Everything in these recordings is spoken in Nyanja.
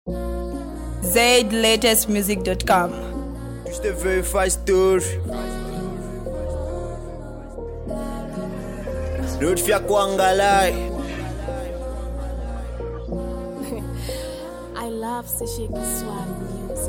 ZLatestmusic.com. Just a verified story. Not fia kuangalai. I love Sashiki Swag music.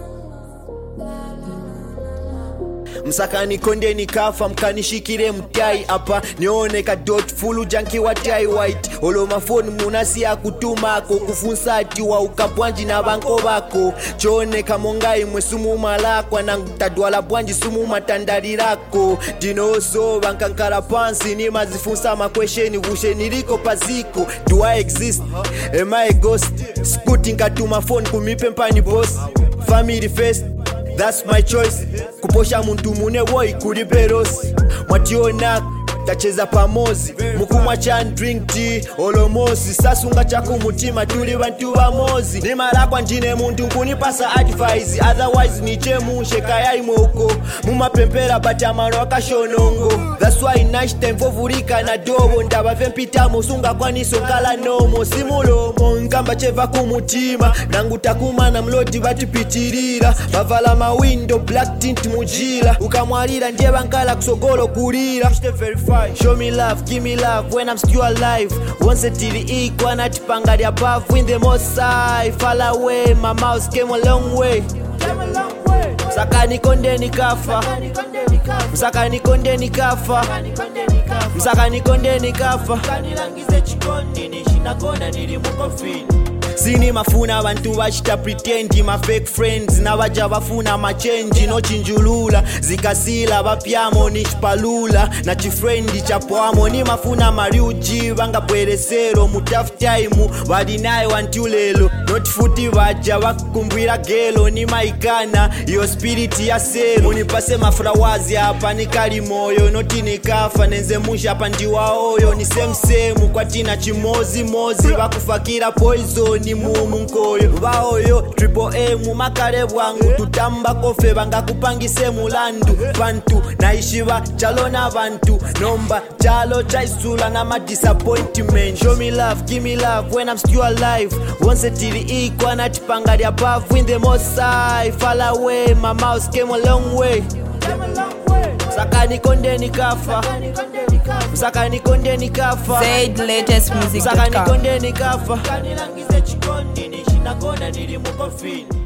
Msakani konde nikafa mkanishikire mtai hapa nione ka dot full junkie wa tie white olo mafoni munasi ya kutumako kufunsa ati wa ukabwanji na banko bako chone kamongai mwesumu malakwa na ngutadwala bwanji sumu matandalirako dinoso bankankara pansi ni mazifunsa makwesheni vusheni liko paziko do I exist am I a ghost scooting katuma phone kumipe mpani boss family first. That's my choice. Kuposha muntu mune woi kuliperosi mwationa tacheza pamozi mukumwa chan drink tea olomosi sasunga chako mutima tuli bantu bamozi ni malakwa njine muntu kunipasa advice otherwise niche munsheka yaimoko mumapempera batamano akashonongo that's why nice time vovulika na dobo ndabave mpita musunga kwaniso kala nomo simulomo nkamba cheva kumutima nangu takumana mlodi batipitirira bavala mawindo black tint mujila ukamwalira ndiye bankala kusogolo kulira. Show me love, give me love when I'm still alive. Once a TV equal, not pangaria above. Win the most side, fall away. My mouse came a long way. Msakani konde nikafa. Msakani konde nikafa. Msakani konde nikafa. Kanilangize chikondi nishina kona nilimukofini. Sini mafuna abantu bachita pretend my fake friends na baja bafuna ma change no chinjulula zikasila bapyamo nishpalula na chifriend chapwamo ni mafuna mariuji banga bweresero mu tough time badinaye wantulelo not futi baja bakumbwira gelo ni maikana yo spirit ya selo nipase mafrawazi hapa nikali moyo noti nikafa nenze musha hapa ndiwa oyo ni same kwa tina chimozi mozi bakufakira poison ni mumu nkoyo baoyo triple M makare bwangu tutamba kofe banga kupangise mulandu bantu naishiba chalo na bantu nomba chalo chaisula na ma disappointment. Show me love, give me love when I'm still alive. Once a TV equal na tipangaria above. Win the most side, fall away. My mouse came a long way. Msakani konde nikafa. Msakani konde nikafa. ZLatestmusic.com. Msakani konde nikafa. Kanilangize chikondi nishina kona nilimukofini.